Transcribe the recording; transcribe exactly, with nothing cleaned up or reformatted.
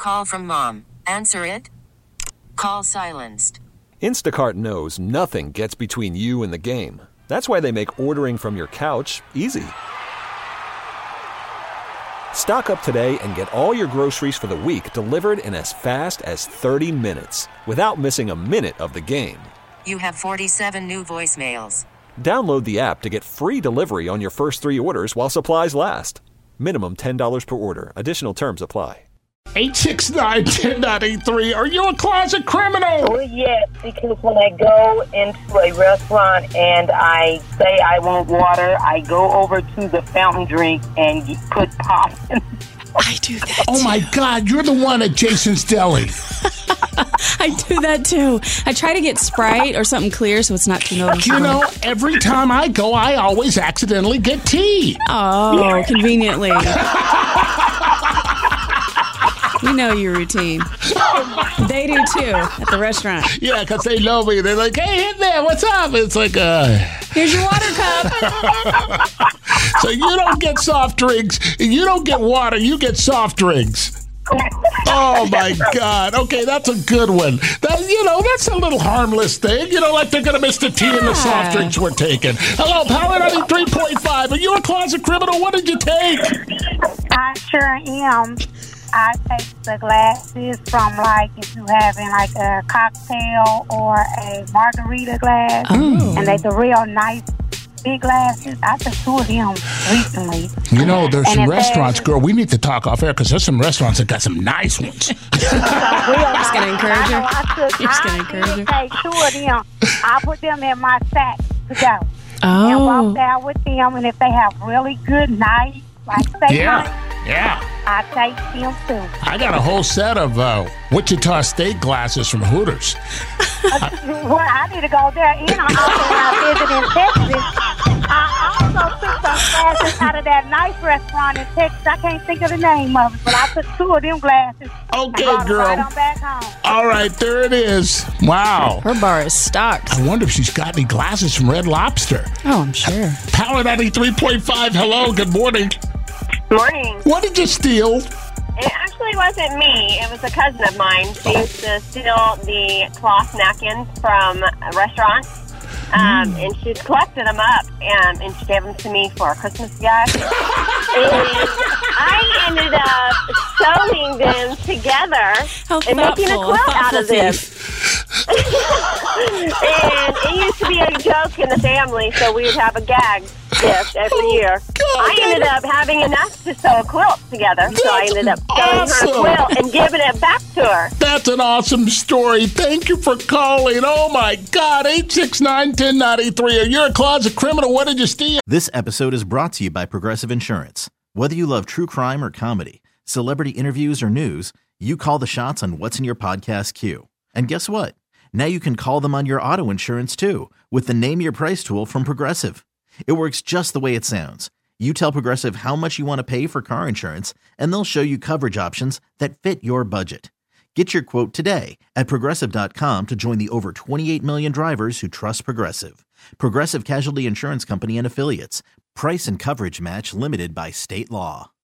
call from mom. Answer it. Call silenced. Instacart knows nothing gets between you and the game. That's why they make ordering from your couch easy. Stock up today and get all your groceries for the week delivered in as fast as thirty minutes without missing a minute of the game. You have forty-seven new voicemails. Download the app to get free delivery on your first three orders while supplies last. Minimum ten dollars per order. Additional terms apply. eight six nine, one oh eight three. Are you a closet criminal? Oh, yes, because when I go into a restaurant and I say I want water, I go over to the fountain drink and put pop in. I do that, Oh, too. my God. You're the one at Jason's Deli. I do that, too. I try to get Sprite or something clear so it's not too noticeable. You know, every time I go, I always accidentally get tea. Oh, conveniently. We know your routine. They do, too, at the restaurant. Yeah, because they know me. They're like, hey, in there, what's up? It's like, uh... Here's your water cup. So you don't get soft drinks. You don't get water. You get soft drinks. Oh, my God. Okay, that's a good one. That, you know, that's a little harmless thing. You know, like they're going to miss the tea and the soft drinks we're taking. Hello, Power ninety-three point five. Are you a closet criminal? What did you take? I sure am. I take the glasses from, like, if you're having, like, a cocktail or a margarita glass, Oh. and they're the real nice big glasses. I took two of them recently. You know, there's And some if restaurants, they- girl, we need to talk off air because there's some restaurants that got some nice ones. Real nice. gonna encourage her? I know I took, You're just gonna I encourage did her? take two of them. I put them in my sack to go. And Oh. walk out with them, and if they have really good night, like steak Yeah, night, yeah. I take them too. I got a whole set of uh, Wichita State glasses from Hooters. Well, I need to go there. You know, also when I visited in Texas, I also took some glasses out of that nice restaurant in Texas. I can't think of the name of it, but I took two of them glasses. Okay, and brought them girl. right on back home. All right, there it is. Wow. Her bar is stocked. I wonder if she's got any glasses from Red Lobster. Oh, I'm sure. Power ninety-three point five, hello, good morning. Morning. What did you steal? It actually wasn't me. It was a cousin of mine. She used to steal the cloth napkins from a restaurant. Um, Mm. And she's collected them up, and, and she gave them to me for a Christmas gift. And I ended up sewing them together How and making a thoughtful, quilt out thoughtful of them. thief. And it used to be a joke in the family, so we would have a gag gift every year. I ended up having enough to sew a quilt together, so I ended up sewing awesome. her a quilt and giving it back to her. That's an awesome story. Thank you for calling. Oh, my God. eight six nine, one oh nine three. You're a closet criminal. What did you steal? This episode is brought to you by Progressive Insurance. Whether you love true crime or comedy, celebrity interviews or news, you call the shots on what's in your podcast queue. And guess what? Now you can call them on your auto insurance, too, with the Name Your Price tool from Progressive. It works just the way it sounds. You tell Progressive how much you want to pay for car insurance, and they'll show you coverage options that fit your budget. Get your quote today at Progressive dot com to join the over twenty-eight million drivers who trust Progressive. Progressive Casualty Insurance Company and Affiliates. Price and coverage match limited by state law.